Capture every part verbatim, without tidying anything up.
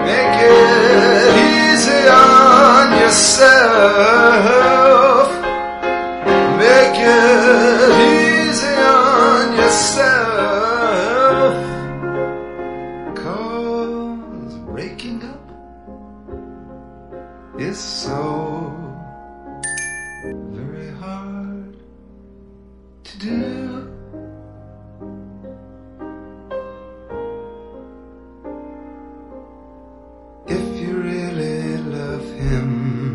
Make it easy on yourself. Make it easy on yourself. 'Cause breaking up is so very hard to do. If you really love him,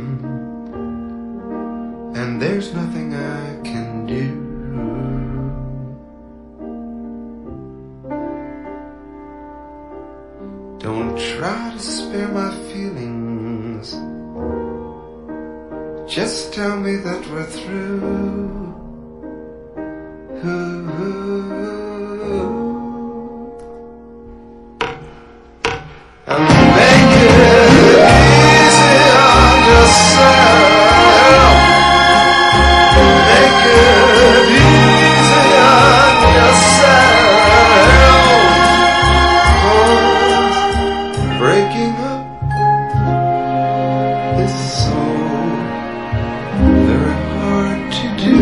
and there's nothing I can do, don't try to spare my feelings. Just tell me that we're through. And make it easy on yourself. Make it easy on yourself. 'Cause breaking up is so very hard to do.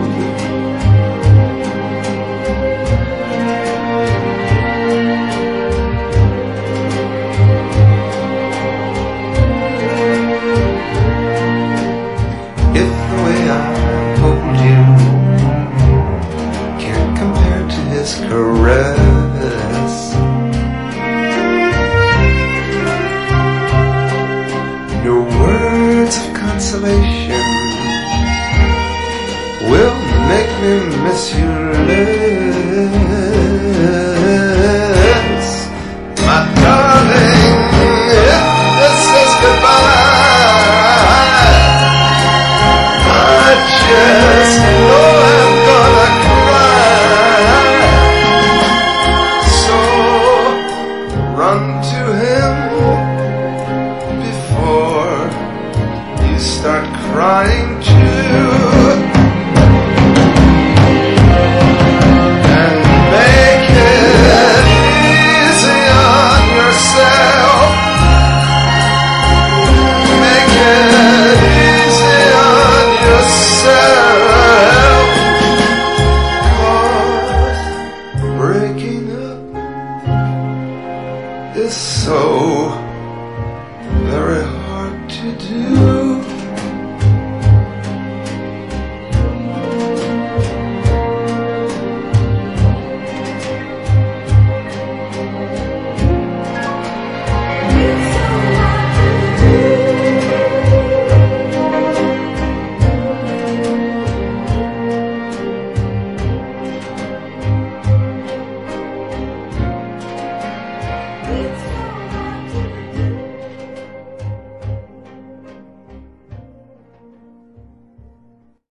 If the way I hold you can't compare to his caress, no words of consolation will make me miss you less. My darling, if this is goodbye, I just know I'm gonna cry. So run to him before you start crying too. And make it easy on yourself. Make it easy on yourself. 'Cause breaking up is so very hard to do.